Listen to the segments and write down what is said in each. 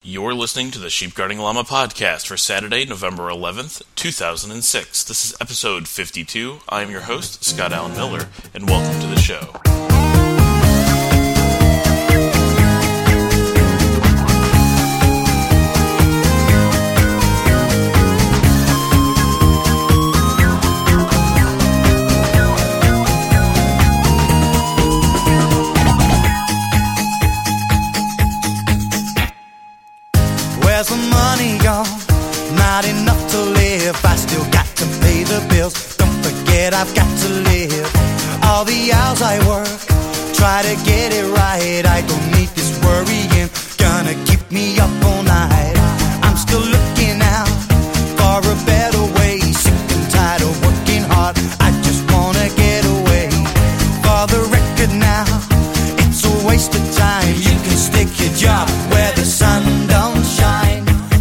You're listening to the Sheep Guarding Llama podcast for Saturday, November 11th, 2006. This is episode 52. I am your host, Scott Allen Miller, and welcome to the show. Where's the money gone? Not enough to live. I still got to pay the bills. Don't forget I've got to live. All the hours I work, try to get it right. I don't need this worrying, gonna keep me up all night. I'm still looking out for a better way. Sick and tired of working hard, I just wanna get away. For the record now, it's a waste of time. You can stick your job where the sun don't shine.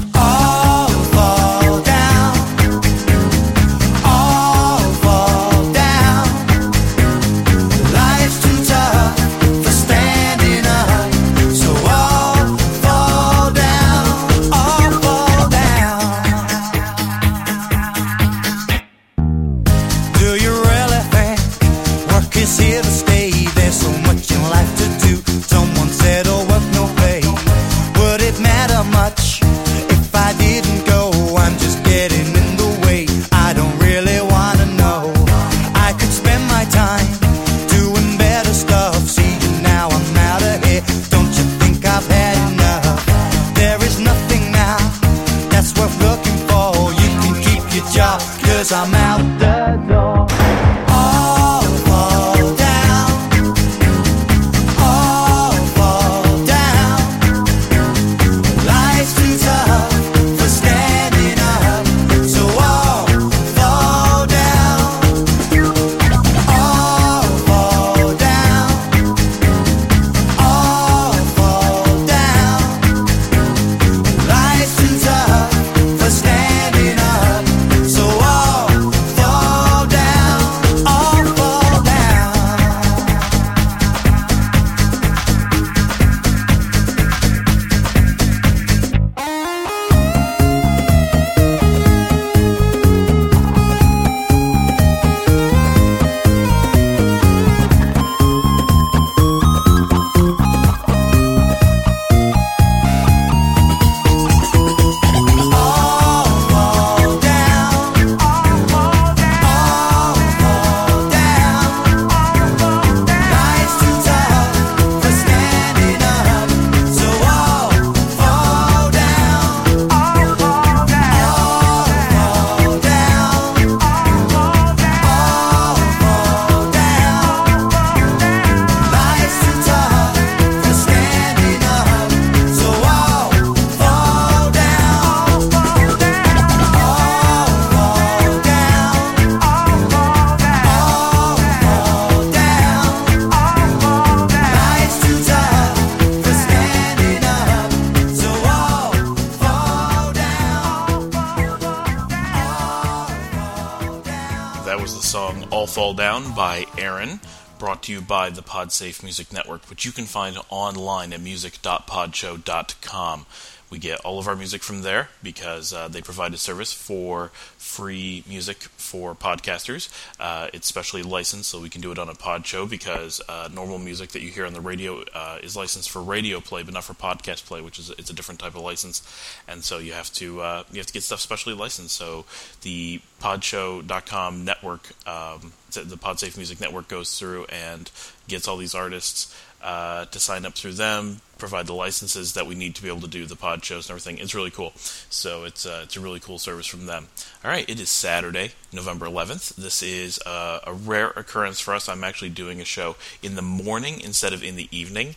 I'm out the door. All fall down. All fall down. Life's too tough for standing up, so all fall down. All fall down. All fall down. Life's too tough for standing up, so all fall down, all fall down. That was the song All Fall Down by Aaron, brought to you by the PodSafe Music Network, which you can find online at music.podshow.com. We get all of our music from there because they provide a service for free music for podcasters. It's specially licensed, so we can do it on a pod show because normal music that you hear on the radio is licensed for radio play, but not for podcast play, which is it's a different type of license. And so you have to get stuff specially licensed. So the podshow.com network, the PodSafe Music Network, goes through and gets all these artists to sign up through them, provide the licenses that we need to be able to do the pod shows and everything. It's really cool. So it's a really cool service from them. All right, it is Saturday, November 11th. This is a rare occurrence for us. I'm actually doing a show in the morning instead of in the evening.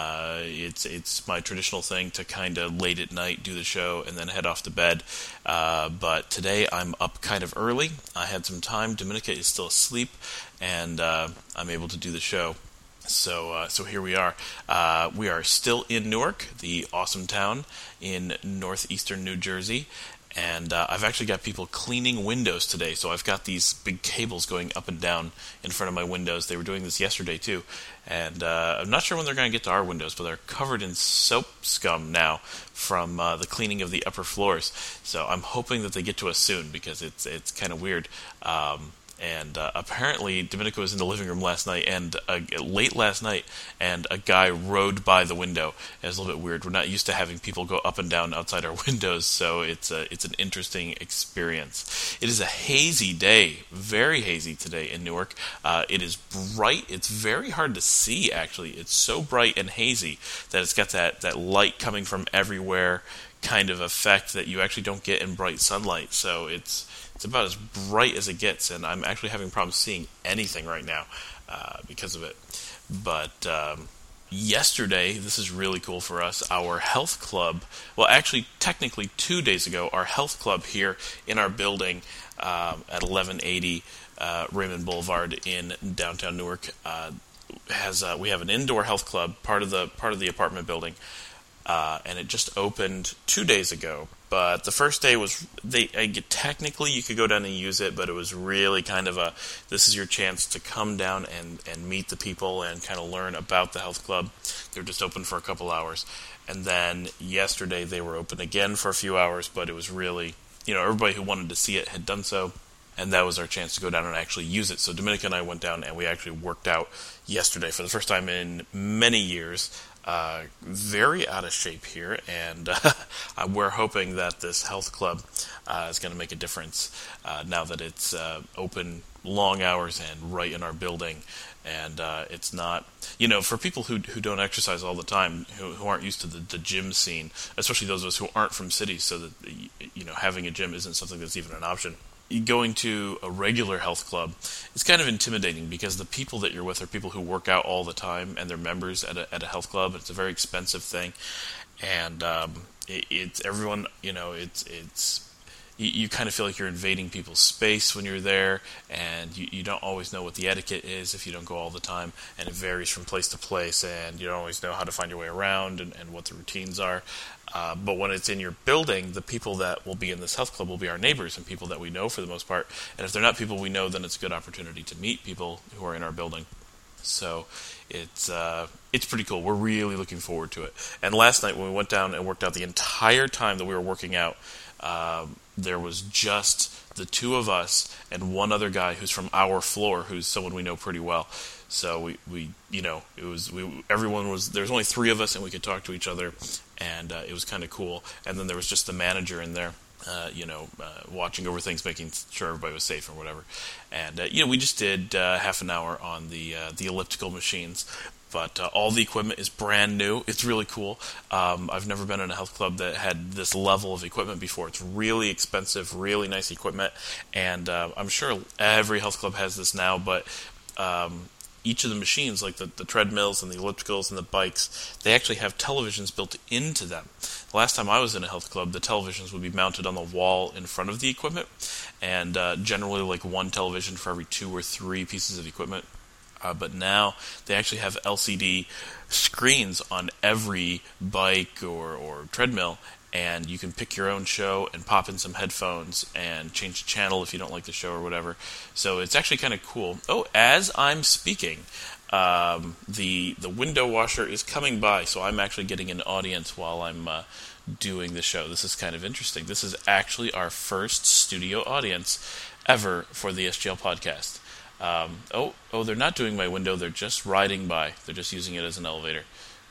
It's my traditional thing to kind of late at night do the show and then head off to bed. But today I'm up kind of early. I had some time. Dominica is still asleep, and I'm able to do the show. So here we are. We are still in Newark, the awesome town in northeastern New Jersey, And I've actually got people cleaning windows today. So I've got these big cables going up and down in front of my windows. They were doing this yesterday too. And I'm not sure when they're going to get to our windows, but they're covered in soap scum now from the cleaning of the upper floors. So I'm hoping that they get to us soon, because it's kind of weird. And apparently, Domenico was in the living room last night, and late last night, and a guy rode by the window. It was a little bit weird. We're not used to having people go up and down outside our windows, so it's an interesting experience. It is a hazy day, very hazy today in Newark. It is bright. It's very hard to see, actually. It's so bright and hazy that it's got that light coming from everywhere kind of effect that you actually don't get in bright sunlight. So it's about as bright as it gets, and I'm actually having problems seeing anything right now because of it. But yesterday, this is really cool for us, our health club, well, actually, technically 2 days ago, our health club here in our building at 1180 Raymond Boulevard in downtown Newark we have an indoor health club, part of the apartment building, and it just opened 2 days ago. But the first day was, technically you could go down and use it, but it was really kind of this is your chance to come down and meet the people and kind of learn about the health club. They're just open for a couple hours. And then yesterday they were open again for a few hours, but it was really, everybody who wanted to see it had done so. And that was our chance to go down and actually use it. So Dominica and I went down and we actually worked out yesterday for the first time in many years. Very out of shape here, and we're hoping that this health club is going to make a difference now that it's open long hours and right in our building. And it's not, for people who don't exercise all the time, who aren't used to the gym scene, especially those of us who aren't from cities, so that having a gym isn't something that's even an option. Going to a regular health club is kind of intimidating, because the people that you're with are people who work out all the time, and they're members at a health club. It's a very expensive thing, and it's everyone. You kind of feel like you're invading people's space when you're there, and you don't always know what the etiquette is if you don't go all the time, and it varies from place to place, and you don't always know how to find your way around and what the routines are. But when it's in your building, the people that will be in this health club will be our neighbors and people that we know for the most part. And if they're not people we know, then it's a good opportunity to meet people who are in our building. So it's pretty cool. We're really looking forward to it. And last night when we went down and worked out, the entire time that we were working out, there was just the two of us and one other guy who's from our floor, who's someone we know pretty well. So everyone was, there was only three of us, and we could talk to each other, and it was kind of cool. And then there was just the manager in there, watching over things, making sure everybody was safe or whatever. And we just did half an hour on the elliptical machines. But all the equipment is brand new. It's really cool. I've never been in a health club that had this level of equipment before. It's really expensive, really nice equipment. And I'm sure every health club has this now, but each of the machines, like the treadmills and the ellipticals and the bikes, they actually have televisions built into them. The last time I was in a health club, the televisions would be mounted on the wall in front of the equipment, and generally like one television for every 2 or 3 pieces of equipment. But now they actually have LCD screens on every bike or treadmill, and you can pick your own show and pop in some headphones and change the channel if you don't like the show or whatever. So it's actually kind of cool. Oh, as I'm speaking, the window washer is coming by, so I'm actually getting an audience while I'm doing the show. This is kind of interesting. This is actually our first studio audience ever for the SGL podcast. They're not doing my window. They're just riding by. They're just using it as an elevator.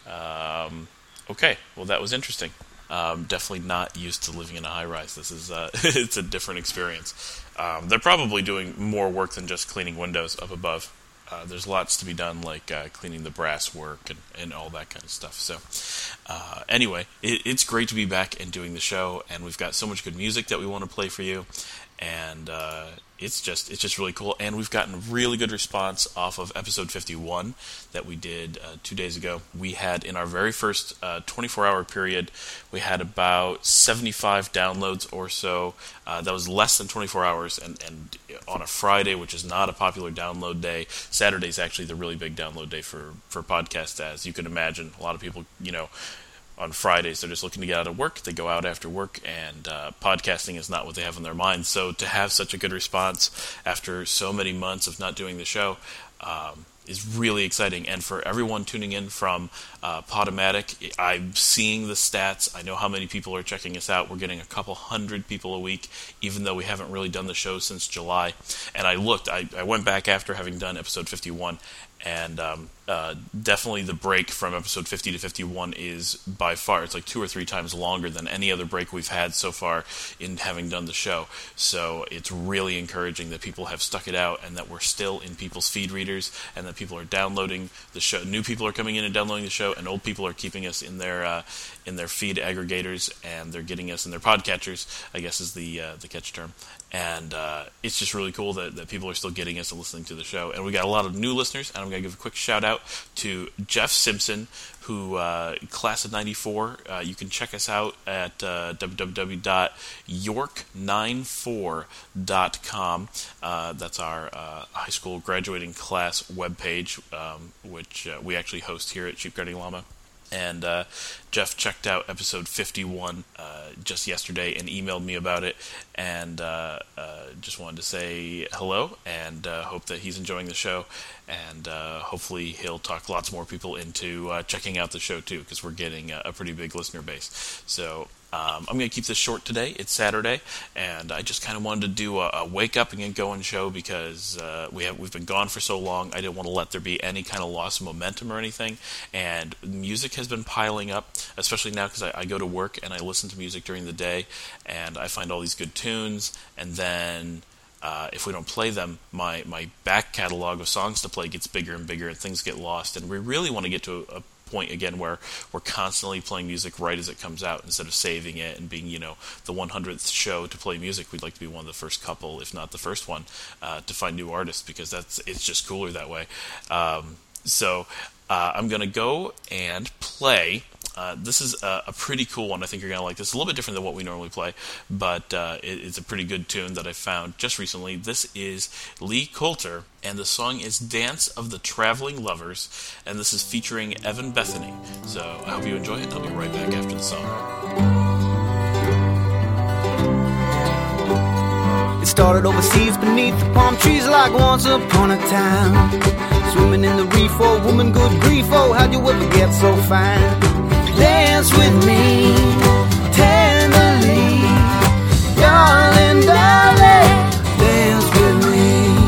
Okay, well, that was interesting. Definitely not used to living in a high-rise. This is it's a different experience. They're probably doing more work than just cleaning windows up above. There's lots to be done, like cleaning the brass work and all that kind of stuff. So anyway, it's great to be back and doing the show, and we've got so much good music that we want to play for you. And it's just really cool. And we've gotten really good response off of episode 51 that we did 2 days ago. We had, in our very first 24-hour period, we had about 75 downloads or so. That was less than 24 hours. And on a Friday, which is not a popular download day, Saturday's actually the really big download day for podcasts, as you can imagine. A lot of people, on Fridays. They're just looking to get out of work. They go out after work, and podcasting is not what they have in their minds. So to have such a good response after so many months of not doing the show is really exciting. And for everyone tuning in from Podomatic, I'm seeing the stats. I know how many people are checking us out. We're getting a couple hundred people a week, even though we haven't really done the show since July. And I looked, I went back after having done episode 51, and definitely the break from episode 50 to 51 is by far, it's like 2 or 3 times longer than any other break we've had so far in having done the show. So it's really encouraging that people have stuck it out, and that we're still in people's feed readers, and that people are downloading the show. New people are coming in and downloading the show, and old people are keeping us in their feed aggregators, and they're getting us in their podcatchers, I guess is the catch term. And it's just really cool that people are still getting us and listening to the show. And we got a lot of new listeners, and I'm going to give a quick shout out to Jeff Simpson, who class of 94. You can check us out at www.york94.com. That's our high school graduating class webpage, which we actually host here at Cheap Guarding Llama. And Jeff checked out episode 51 just yesterday and emailed me about it, and just wanted to say hello, and hope that he's enjoying the show, and hopefully he'll talk lots more people into checking out the show too, because we're getting a pretty big listener base. So I'm going to keep this short today. It's Saturday, and I just kind of wanted to do a wake up and get going show, because we've been gone for so long. I didn't want to let there be any kind of loss of momentum or anything, and music has been piling up, especially now because I go to work and I listen to music during the day, and I find all these good tunes, and then if we don't play them, my back catalog of songs to play gets bigger and bigger, and things get lost, and we really want to get to a point again where we're constantly playing music right as it comes out, instead of saving it and being, the 100th show to play music. We'd like to be one of the first couple, if not the first one, to find new artists, because it's just cooler that way. So I'm going to go and play. This is a pretty cool one. I think you're going to like this. It's a little bit different than what we normally play, but it's a pretty good tune that I found just recently. This is Lee Coulter, and the song is Dance of the Traveling Lovers, and this is featuring Evan Bethany. So I hope you enjoy it, and I'll be right back after the song. It started overseas beneath the palm trees like once upon a time. Swimming in the reef, oh woman, good grief, oh how'd you ever get so fine? Dance with me, tenderly, darling, darling, dance with me.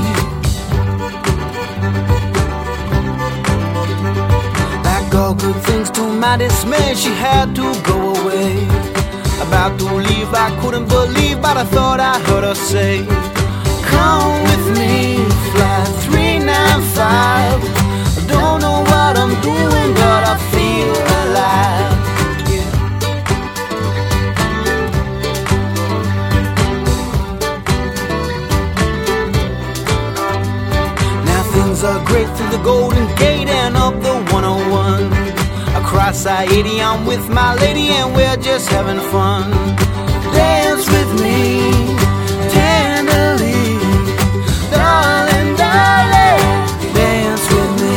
Like all good things to my dismay, she had to go away. About to leave, I couldn't believe, but I thought I heard her say, come with me, fly 395. I don't know what I'm doing, but I feel alive. Now things are great through the Golden Gate and up the 101. Across I-80, I'm with my lady and we're just having fun. Dance with me, tenderly, darling, darling, dance with me.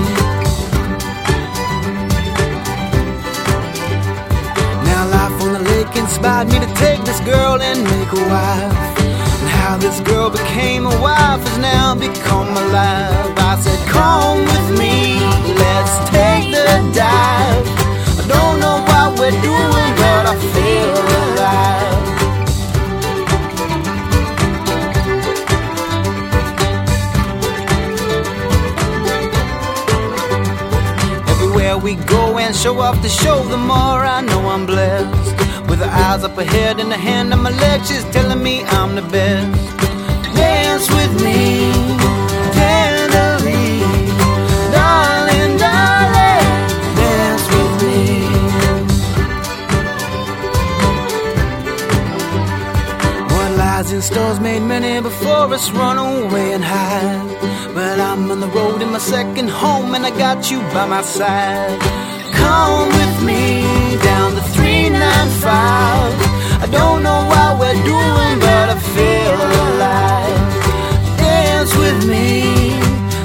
Now life on the lake inspired me to take this girl and make her wife. And how this girl became a wife has now become alive. I said, come with me, let's take the dive. I don't know what we're doing, but I feel alive. Everywhere we go and show off the show, the more I know I'm blessed. With her eyes up ahead and a hand on my leg, she's telling me I'm the best. Dance with me, tenderly, darling, darling, dance with me. What lies in stores made many before us run away and hide. But I'm on the road in my second home, and I got you by my side. Come with me down the 395. I don't know what we're doing, but I feel alive. Dance with me,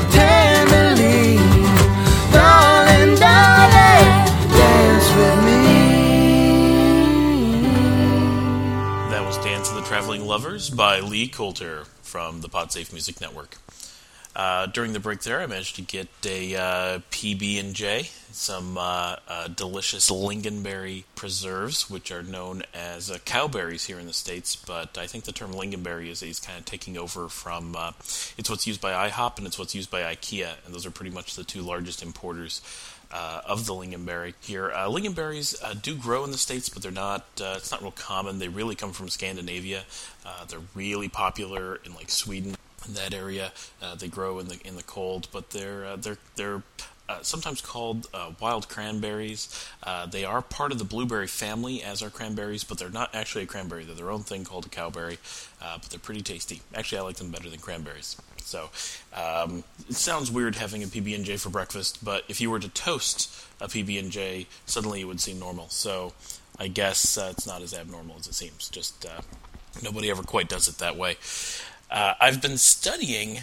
tenderly, darling, darling, dance with me. Traveling Lovers by Lee Coulter from the PodSafe Music Network. During the break there, I managed to get a PB&J, some delicious lingonberry preserves, which are known as cowberries here in the States, but I think the term lingonberry is kind of taking over from, it's what's used by IHOP and it's what's used by IKEA, and those are pretty much the two largest importers of the lingonberry here. Lingonberries do grow in the States, but they're not. It's not real common. They really come from Scandinavia. They're really popular in like Sweden, in that area. They grow in the cold, but they're sometimes called wild cranberries. They are part of the blueberry family, as are cranberries, but they're not actually a cranberry. They're their own thing called a cowberry, but they're pretty tasty. Actually, I like them better than cranberries. So, it sounds weird having a PB&J for breakfast, but if you were to toast a PB&J, suddenly it would seem normal. So, I guess it's not as abnormal as it seems. Just nobody ever quite does it that way. I've been studying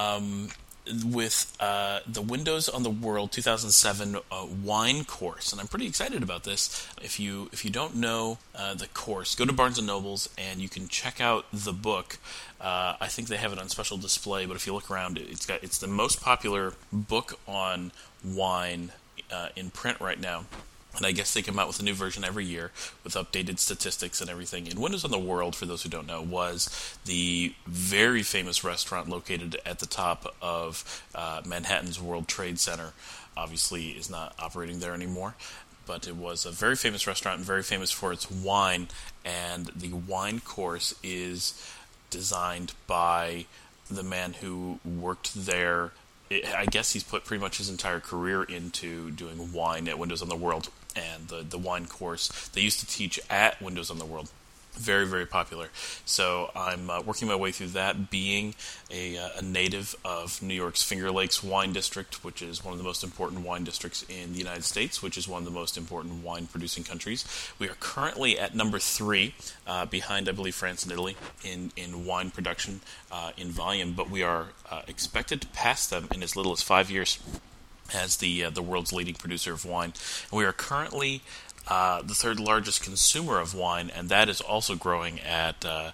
with the Windows on the World 2007 wine course, and I'm pretty excited about this. If you don't know the course, go to Barnes & Noble's and you can check out the book. I think they have it on special display, but if you look around, it's the most popular book on wine in print right now. And I guess they come out with a new version every year with updated statistics and everything. And Windows on the World, for those who don't know, was the very famous restaurant located at the top of Manhattan's World Trade Center. Obviously is not operating there anymore, but it was a very famous restaurant and very famous for its wine. And the wine course is designed by the man who worked there. I guess he's put pretty much his entire career into doing wine at Windows on the World, and the wine course they used to teach at Windows on the World. Very, very popular. So I'm working my way through that, being a native of New York's Finger Lakes Wine District, which is one of the most important wine districts in the United States, which is one of the most important wine-producing countries. We are currently at number 3, behind, I believe, France and Italy in wine production in volume, but we are expected to pass them in as little as 5 years as the world's leading producer of wine. And we are currently the third largest consumer of wine, and that is also growing at a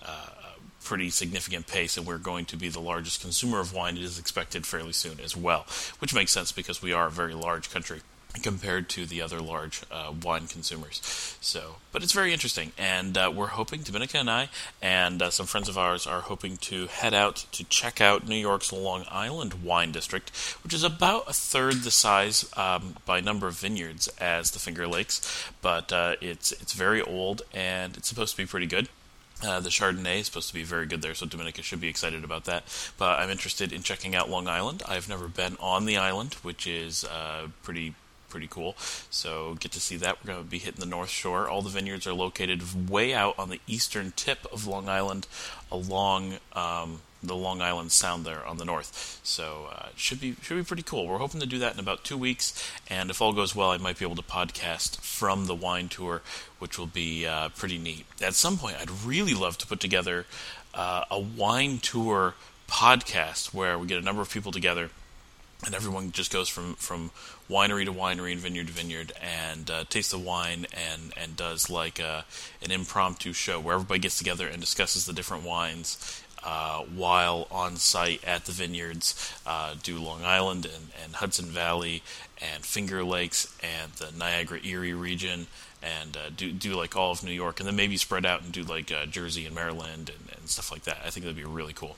pretty significant pace, and we're going to be the largest consumer of wine. It is expected fairly soon as well, which makes sense because we are a very large country compared to the other large wine consumers. So, but it's very interesting, and we're hoping, Dominica and I, and some friends of ours are hoping to head out to check out New York's Long Island Wine District, which is about a third the size by number of vineyards as the Finger Lakes, but it's very old, and it's supposed to be pretty good. The Chardonnay is supposed to be very good there, so Dominica should be excited about that. But I'm interested in checking out Long Island. I've never been on the island, which is pretty cool, so get to see that. We're going to be hitting the North Shore. All the vineyards are located way out on the eastern tip of Long Island, along the Long Island Sound there on the north. So it should be pretty cool. We're hoping to do that in about 2 weeks, and if all goes well, I might be able to podcast from the wine tour, which will be pretty neat. At some point, I'd really love to put together a wine tour podcast where we get a number of people together, and everyone just goes from winery to winery and vineyard to vineyard and tastes the wine and does like an impromptu show where everybody gets together and discusses the different wines while on site at the vineyards. Do Long Island and Hudson Valley and Finger Lakes and the Niagara Erie region, and do like all of New York, and then maybe spread out and do like Jersey and Maryland and stuff like that. I think that'd be really cool.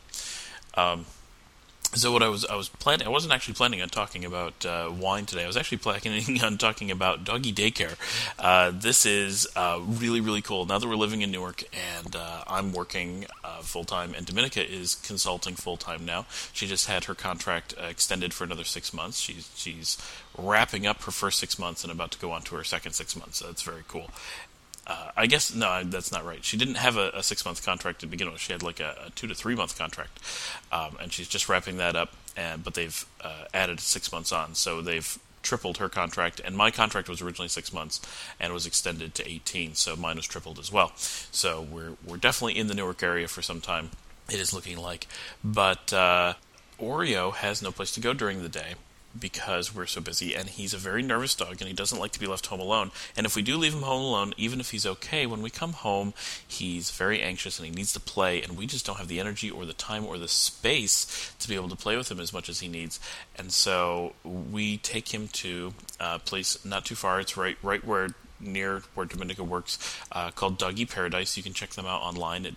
So what I was planning, I wasn't actually planning on talking about wine today. I was actually planning on talking about doggy daycare. This is really, really cool. Now that we're living in Newark and I'm working full-time, and Dominica is consulting full-time now. She just had her contract extended for another 6 months. She's wrapping up her first 6 months and about to go on to her second 6 months, so that's very cool. I guess, no, that's not right. She didn't have a 6-month contract to begin with. She had like a 2 to 3 month contract, and she's just wrapping that up, but they've added 6 months on, so they've tripled her contract, and my contract was originally 6 months and was extended to 18, so mine was tripled as well. So we're definitely in the Newark area for some time, it is looking like. But Oreo has no place to go during the day, because we're so busy, and he's a very nervous dog, and he doesn't like to be left home alone. And if we do leave him home alone, even if he's okay, when we come home, he's very anxious and he needs to play, and we just don't have the energy or the time or the space to be able to play with him as much as he needs. And so we take him to a place not too far. It's right where near where Dominica works, called Doggy Paradise. You can check them out online at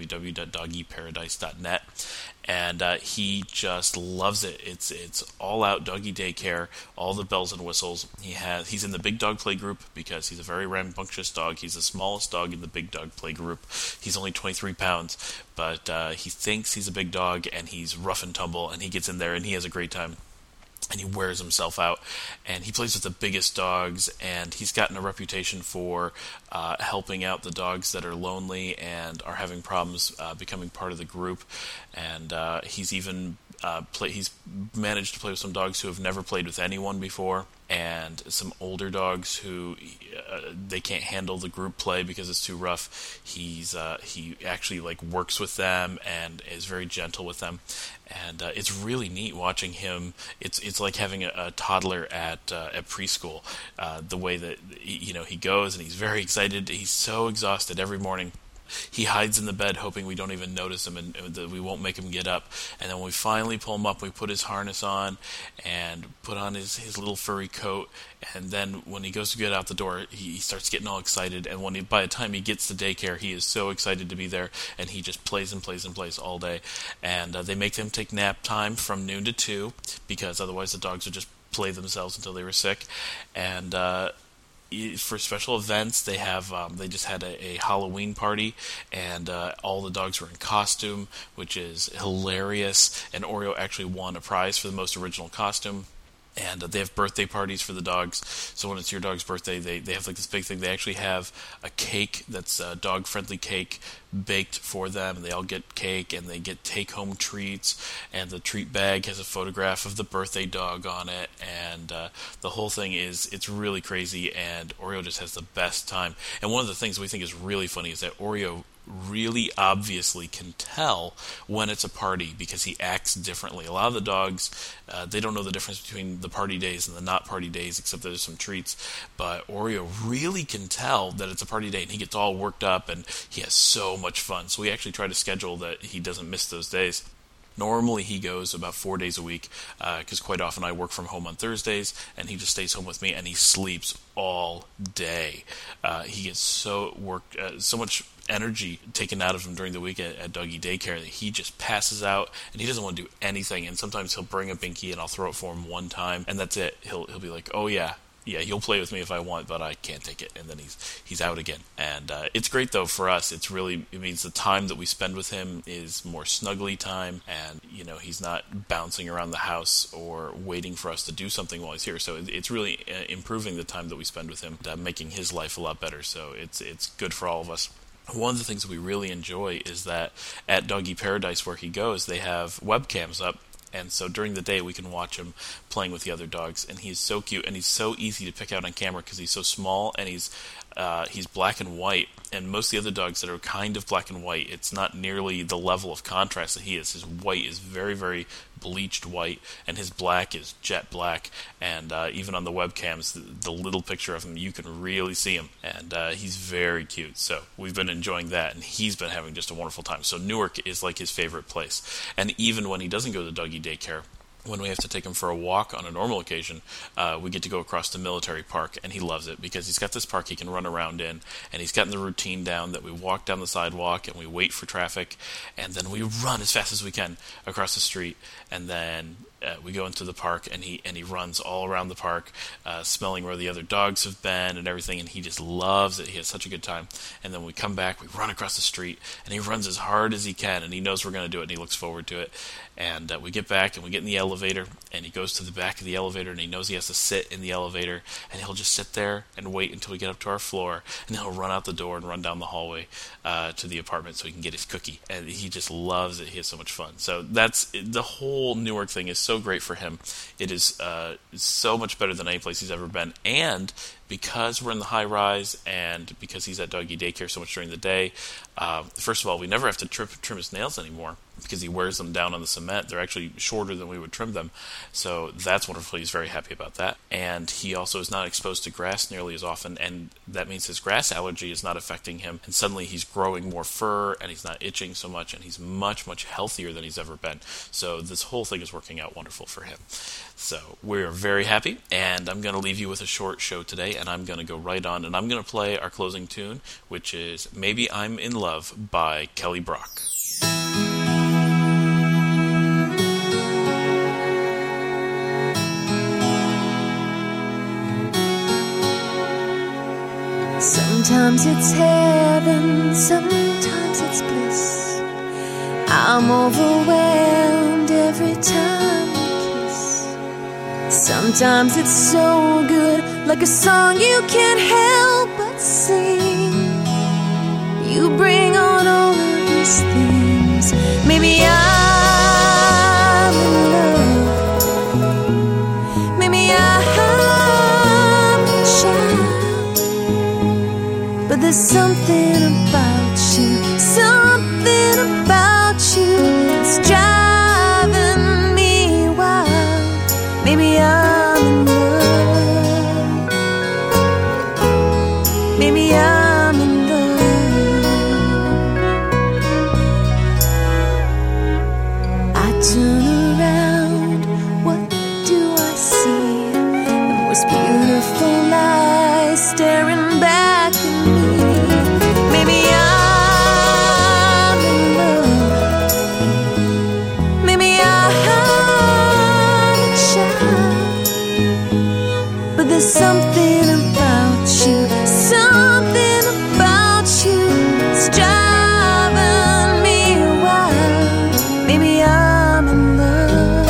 www.doggyparadise.net. And he just loves it. It's all out doggy daycare, all the bells and whistles. He's in the big dog play group because he's a very rambunctious dog. He's the smallest dog in the big dog play group. He's only 23 pounds, but he thinks he's a big dog, and he's rough and tumble, and he gets in there and he has a great time. And he wears himself out, and he plays with the biggest dogs, and he's gotten a reputation for helping out the dogs that are lonely and are having problems becoming part of the group. And he's even he's managed to play with some dogs who have never played with anyone before, and some older dogs who they can't handle the group play because it's too rough. He actually works with them and is very gentle with them, and it's really neat watching him. It's like having a toddler at preschool. The way that he goes, and he's very excited. He's so exhausted every morning. He hides in the bed hoping we don't even notice him and that we won't make him get up. And then when we finally pull him up, we put his harness on and put on his little furry coat. And then when he goes to get out the door, he starts getting all excited. And by the time he gets to daycare, he is so excited to be there. And he just plays and plays and plays all day. And they make them take nap time from noon to 2 because otherwise the dogs would just play themselves until they were sick. And for special events, they just had a Halloween party, and all the dogs were in costume, which is hilarious. And Oreo actually won a prize for the most original costume. And they have birthday parties for the dogs. So when it's your dog's birthday, they have this big thing. They actually have a cake that's a dog-friendly cake baked for them. And they all get cake, and they get take-home treats. And the treat bag has a photograph of the birthday dog on it. And the whole thing it's really crazy. And Oreo just has the best time. And one of the things we think is really funny is that Oreo really obviously can tell when it's a party because he acts differently. A lot of the dogs, they don't know the difference between the party days and the not party days, except there's some treats. But Oreo really can tell that it's a party day, and he gets all worked up, and he has so much fun. So we actually try to schedule that he doesn't miss those days. Normally he goes about 4 days a week because quite often I work from home on Thursdays, and he just stays home with me, and he sleeps all day. He gets so much energy taken out of him during the week at doggy daycare that he just passes out, and he doesn't want to do anything. And sometimes he'll bring a binky, and I'll throw it for him one time, and that's it. He'll be like, oh yeah, you'll play with me if I want, but I can't take it. And then he's out again. And it's great, though, for us. It means the time that we spend with him is more snuggly time, and he's not bouncing around the house or waiting for us to do something while he's here. So it's really improving the time that we spend with him, making his life a lot better. So it's good for all of us. One of the things that we really enjoy is that at Doggy Paradise, where he goes, they have webcams up. And so during the day, we can watch him playing with the other dogs. And he's so cute, and he's so easy to pick out on camera because he's so small, and he's black and white. And most of the other dogs that are kind of black and white, it's not nearly the level of contrast that he is. His white is very, very bleached white, and his black is jet black. And even on the webcams, the little picture of him, you can really see him. And he's very cute. So we've been enjoying that, and he's been having just a wonderful time. So Newark is like his favorite place. And even when he doesn't go to doggy daycare, when we have to take him for a walk on a normal occasion, we get to go across to Military Park, and he loves it because he's got this park he can run around in, and he's gotten the routine down that we walk down the sidewalk and we wait for traffic, and then we run as fast as we can across the street, and then we go into the park, and he runs all around the park, smelling where the other dogs have been and everything, and he just loves it. He has such a good time. And then we come back, we run across the street, and he runs as hard as he can, and he knows we're going to do it, and he looks forward to it. And we get back, and we get in the elevator, and he goes to the back of the elevator, and he knows he has to sit in the elevator, and he'll just sit there and wait until we get up to our floor, and then he'll run out the door and run down the hallway to the apartment so he can get his cookie. And he just loves it. He has so much fun. So that's the whole Newark thing is so great for him. It is so much better than any place he's ever been, and because we're in the high rise and because he's at doggy daycare so much during the day, first of all, we never have to trim his nails anymore because he wears them down on the cement. They're actually shorter than we would trim them. So that's wonderful. He's very happy about that. And he also is not exposed to grass nearly as often, and that means his grass allergy is not affecting him. And suddenly he's growing more fur, and he's not itching so much, and he's much, much healthier than he's ever been. So this whole thing is working out wonderful for him. So we're very happy, and I'm going to leave you with a short show today, and I'm going to go right on, and I'm going to play our closing tune, which is Maybe I'm in Love by Kelly Brock. Sometimes it's heaven, sometimes it's bliss. I'm overwhelmed every time we kiss. Sometimes it's so good, like a song you can't help but sing. You bring on all of these things. Maybe I'm in love. Maybe I'm shy. But there's something about you, something about you that's driving me wild. Maybe I'm in love. Maybe I'm in love. I turn around, what do I see? The most beautiful eyes staring back at me. Maybe I'm in love. Maybe I'm shy. But there's something about you, something about you that's driving me wild. Maybe I'm in love.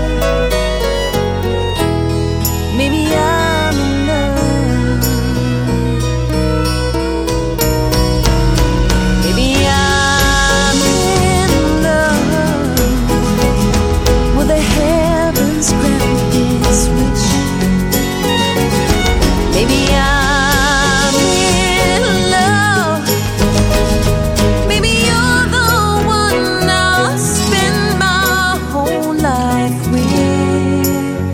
Maybe I'm in love. Maybe I'm in love. Will the heavens grant this wish? Maybe I'm in love. Maybe you're the one I'll spend my whole life with.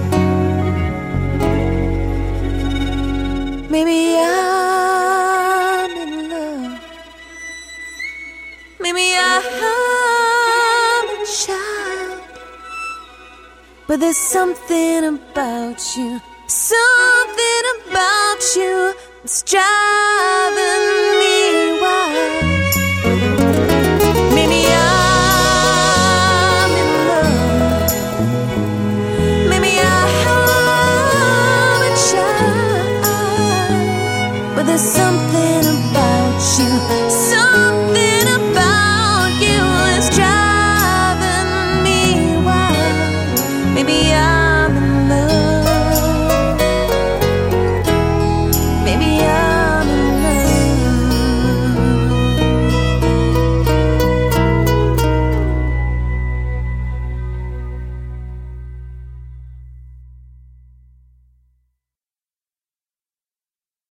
Maybe I'm in love. Maybe I'm a child. But there's something about you, something about you that's driving me